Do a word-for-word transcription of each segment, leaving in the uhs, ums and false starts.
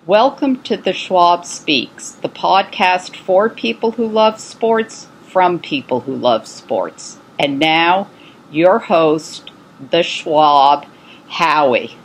Welcome to The Schwab Speaks, the podcast for people who love sports, from people who love sports. And now, your host, The Schwab, Howie.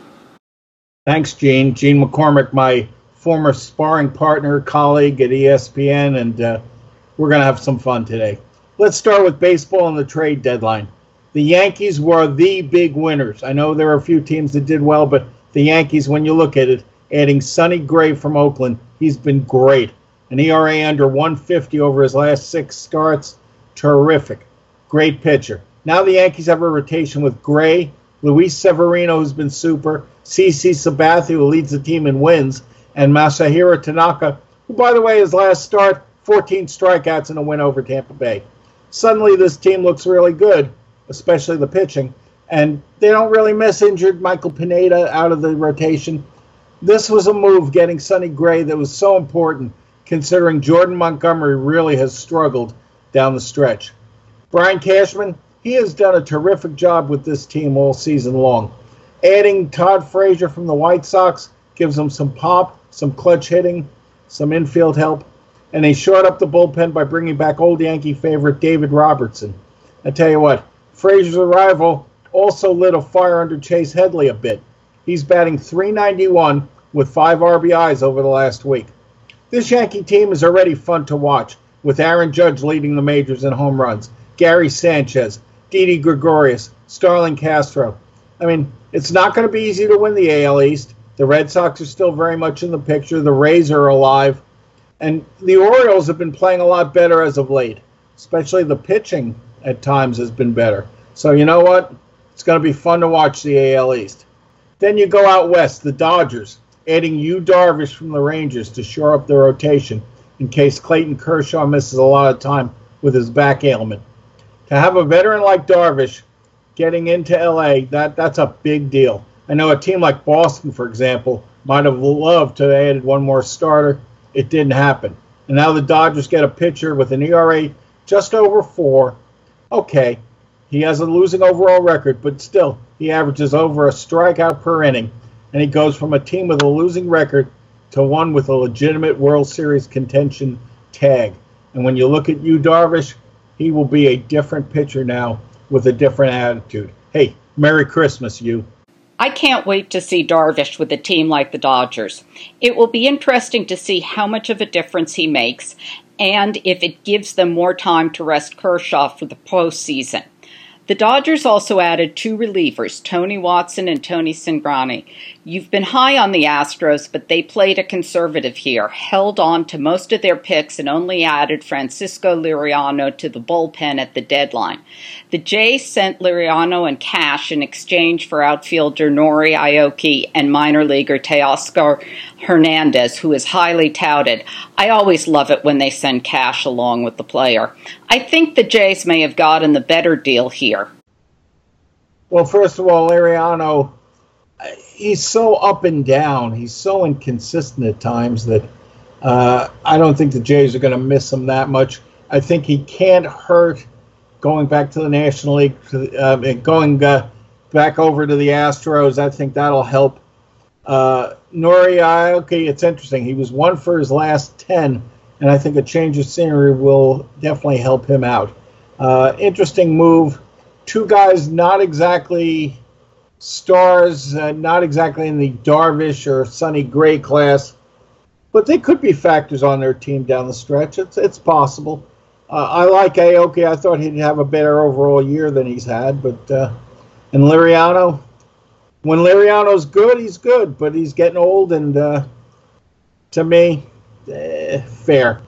Thanks, Gene. Gene McCormick, my former sparring partner, colleague at E S P N, and uh, we're going to have some fun today. Let's start with baseball and the trade deadline. The Yankees were the big winners. I know there are a few teams that did well, but the Yankees, when you look at it, adding Sonny Gray from Oakland, he's been great. An E R A under one fifty over his last six starts. Terrific. Great pitcher. Now the Yankees have a rotation with Gray, Luis Severino, who's been super, CeCe Sabathia, who leads the team in wins, and Masahiro Tanaka, who, by the way, his last start, fourteen strikeouts and a win over Tampa Bay. Suddenly this team looks really good, especially the pitching, and they don't really miss injured Michael Pineda out of the rotation. This was a move, getting Sonny Gray, that was so important, considering Jordan Montgomery really has struggled down the stretch. Brian Cashman, he has done a terrific job with this team all season long. Adding Todd Frazier from the White Sox gives them some pop, some clutch hitting, some infield help, and they shored up the bullpen by bringing back old Yankee favorite David Robertson. I tell you what, Frazier's arrival also lit a fire under Chase Headley a bit. He's batting three ninety-one with five R B Is over the last week. This Yankee team is already fun to watch, with Aaron Judge leading the majors in home runs, Gary Sanchez, Didi Gregorius, Starlin Castro. I mean, it's not going to be easy to win the A L East. The Red Sox are still very much in the picture. The Rays are alive. And the Orioles have been playing a lot better as of late. Especially the pitching at times has been better. So you know what? It's going to be fun to watch the A L East. Then you go out west, the Dodgers, adding Yu Darvish from the Rangers to shore up their rotation in case Clayton Kershaw misses a lot of time with his back ailment. To have a veteran like Darvish getting into L A, that, that's a big deal. I know a team like Boston, for example, might have loved to have added one more starter. It didn't happen. And now the Dodgers get a pitcher with an E R A just over four. Okay, he has a losing overall record, but still, he averages over a strikeout per inning, and he goes from a team with a losing record to one with a legitimate World Series contention tag. And when you look at Yu Darvish, he will be a different pitcher now with a different attitude. Hey, Merry Christmas, you. I can't wait to see Darvish with a team like the Dodgers. It will be interesting to see how much of a difference he makes and if it gives them more time to rest Kershaw for the postseason. The Dodgers also added two relievers, Tony Watson and Tony Cingrani. You've been high on the Astros, but they played a conservative here, held on to most of their picks, and only added Francisco Liriano to the bullpen at the deadline. The Jays sent Liriano and cash in exchange for outfielder Nori Aoki and minor leaguer Teoscar Hernandez, who is highly touted. I always love it when they send cash along with the player. I think the Jays may have gotten the better deal here. Well, first of all, Liriano, he's so up and down. He's so inconsistent at times that uh, I don't think the Jays are going to miss him that much. I think he can't hurt going back to the National League, uh, going uh, back over to the Astros. I think that'll help. Uh, Nori Aoki, it's interesting. He was one for his last ten, and I think a change of scenery will definitely help him out. Uh, interesting move. Two guys not exactly stars, uh, not exactly in the Darvish or Sonny Gray class, but they could be factors on their team down the stretch. It's it's possible. Uh, I like Aoki. I thought he'd have a better overall year than he's had, but uh, and Liriano, when Liriano's good, he's good, but he's getting old, and uh, to me, eh, fair.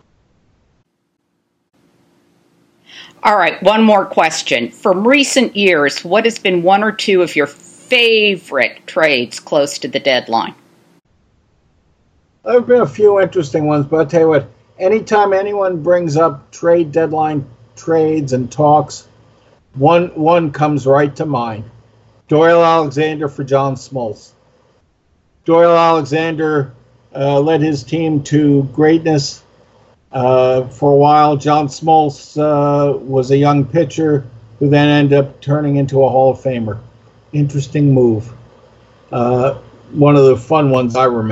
All right, one more question. From recent years, what has been one or two of your favorite trades close to the deadline? There have been a few interesting ones, but I'll tell you what, anytime anyone brings up trade deadline trades and talks, one one comes right to mind. Doyle Alexander for John Smoltz. Doyle Alexander uh, led his team to greatness. Uh, for a while, John Smoltz uh, was a young pitcher who then ended up turning into a Hall of Famer. Interesting move. Uh, one of the fun ones I remember.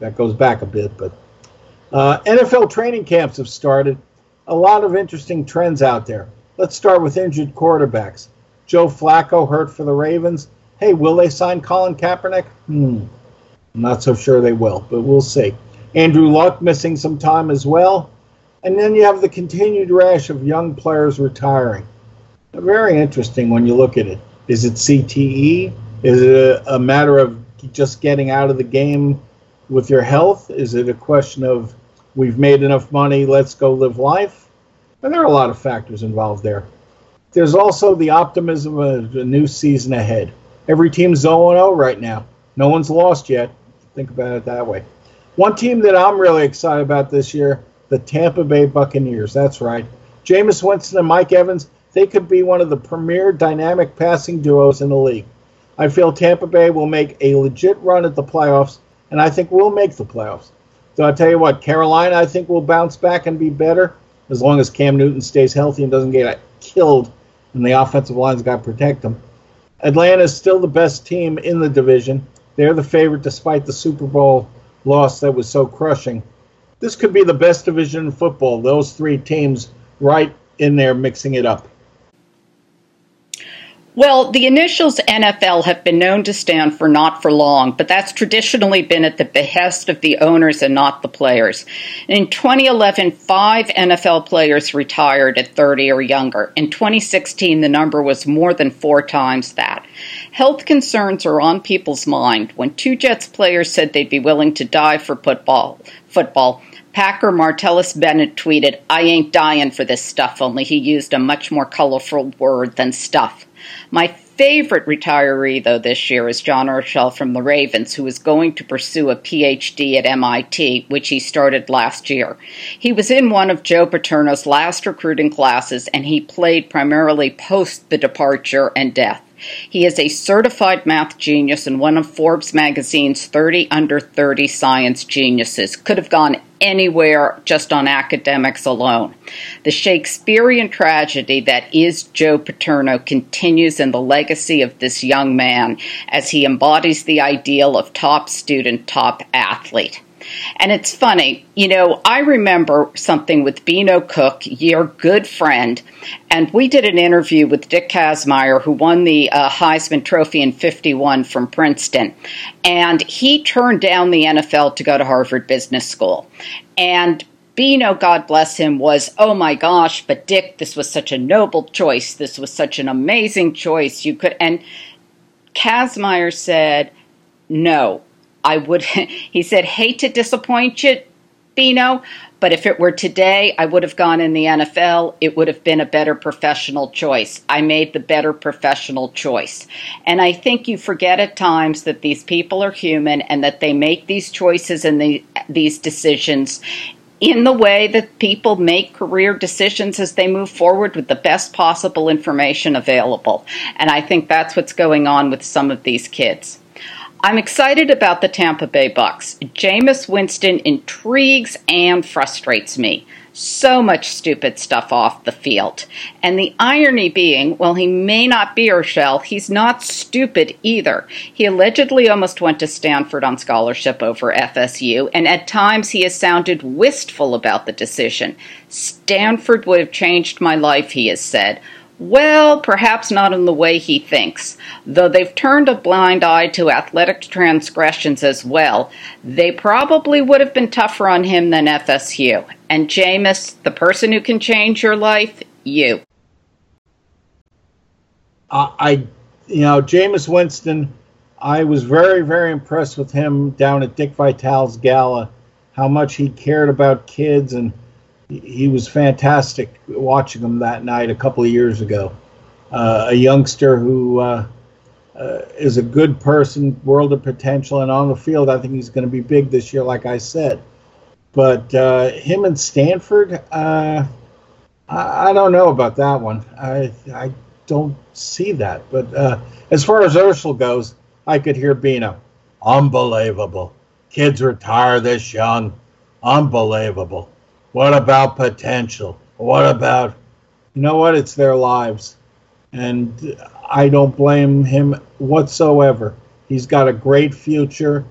that goes back a bit. But uh, N F L training camps have started. A lot of interesting trends out there. Let's start with injured quarterbacks. Joe Flacco hurt for the Ravens. Hey, will they sign Colin Kaepernick? Hmm. I'm not so sure they will, but we'll see. Andrew Luck missing some time as well. And then you have the continued rash of young players retiring. Very interesting when you look at it. Is it C T E? Is it a, a matter of just getting out of the game with your health? Is it a question of we've made enough money, let's go live life? And there are a lot of factors involved there. There's also the optimism of a new season ahead. Every team's oh and oh right now. No one's lost yet. Think about it that way. One team that I'm really excited about this year, the Tampa Bay Buccaneers. That's right. Jameis Winston and Mike Evans, they could be one of the premier dynamic passing duos in the league. I feel Tampa Bay will make a legit run at the playoffs, and I think we'll make the playoffs. So I'll tell you what, Carolina, I think, will bounce back and be better as long as Cam Newton stays healthy and doesn't get killed and the offensive line's got to protect him. Atlanta is still the best team in the division. They're the favorite despite the Super Bowl loss that was so crushing. This could be the best division in football, those three teams right in there mixing it up. Well, the initials N F L have been known to stand for not for long, but that's traditionally been at the behest of the owners and not the players. In twenty eleven, five N F L players retired at thirty or younger. In twenty sixteen, the number was more than four times that. Health concerns are on people's mind. When two Jets players said they'd be willing to die for football, football, Packer Martellus Bennett tweeted, "I ain't dying for this stuff," only he used a much more colorful word than stuff. My favorite retiree, though, this year is John Urschel from the Ravens, who is going to pursue a P H D at M I T, which he started last year. He was in one of Joe Paterno's last recruiting classes, and he played primarily post the departure and death. He is a certified math genius and one of Forbes magazine's thirty under thirty science geniuses. Could have gone anywhere just on academics alone. The Shakespearean tragedy that is Joe Paterno continues in the legacy of this young man as he embodies the ideal of top student, top athlete. And it's funny, you know, I remember something with Beano Cook, your good friend, and we did an interview with Dick Kazmaier, who won the uh, Heisman Trophy in fifty-one from Princeton. And he turned down the N F L to go to Harvard Business School. And Beano, God bless him, was, oh my gosh, but Dick, this was such a noble choice. This was such an amazing choice. You could, and Kazmaier said, no. I would, he said, hate to disappoint you, Beano, but if it were today, I would have gone in the N F L. It would have been a better professional choice. I made the better professional choice. And I think you forget at times that these people are human and that they make these choices and the, these decisions in the way that people make career decisions as they move forward with the best possible information available. And I think that's what's going on with some of these kids. I'm excited about the Tampa Bay Bucks. Jameis Winston intrigues and frustrates me. So much stupid stuff off the field. And the irony being, while he may not be Urschel, he's not stupid either. He allegedly almost went to Stanford on scholarship over F S U, and at times he has sounded wistful about the decision. Stanford would have changed my life, he has said. Well, perhaps not in the way he thinks. Though they've turned a blind eye to athletic transgressions as well, they probably would have been tougher on him than F S U. And Jameis, the person who can change your life, you. Uh, I, you know, Jameis Winston, I was very, very impressed with him down at Dick Vitale's gala, how much he cared about kids, and he was fantastic watching him that night a couple of years ago. Uh, a youngster who uh, uh, is a good person, world of potential, and on the field, I think he's going to be big this year, like I said. But uh, him and Stanford, uh, I, I don't know about that one. I I don't see that. But uh, as far as Urschel goes, I could hear Beano. Unbelievable. Kids retire this young. Unbelievable. What about potential? What about, you know what? It's their lives. And I don't blame him whatsoever. He's got a great future.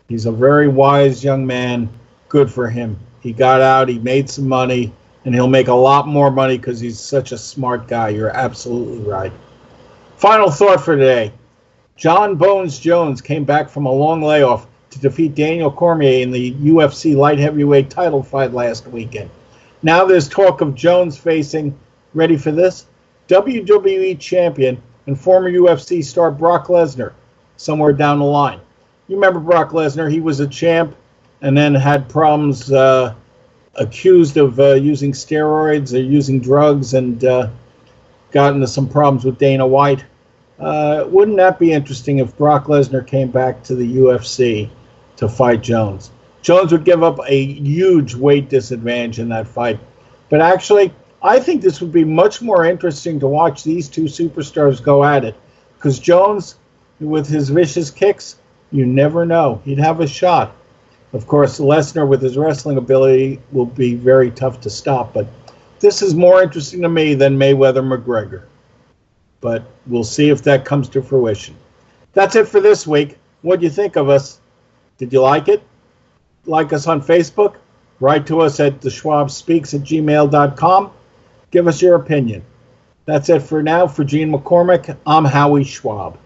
He's a very wise young man. Good for him. He got out, he made some money, and he'll make a lot more money because he's such a smart guy. You're absolutely right. Final thought for today. John Bones Jones came back from a long layoff to defeat Daniel Cormier in the U F C light heavyweight title fight last weekend. Now there's talk of Jones facing, ready for this, W W E champion and former U F C star Brock Lesnar somewhere down the line. You remember Brock Lesnar? He was a champ and then had problems, uh, accused of uh, using steroids or using drugs, and uh, got into some problems with Dana White. Uh, wouldn't that be interesting if Brock Lesnar came back to the U F C to fight Jones? Jones would give up a huge weight disadvantage in that fight. But actually, I think this would be much more interesting to watch these two superstars go at it. Because Jones, with his vicious kicks, you never know. He'd have a shot. Of course, Lesnar, with his wrestling ability, will be very tough to stop. But this is more interesting to me than Mayweather-McGregor. But we'll see if that comes to fruition. That's it for this week. What do you think of us? Did you like it? Like us on Facebook? Write to us at the schwab speaks at gmail dot com. Give us your opinion. That's it for now. For Gene McCormick, I'm Howie Schwab.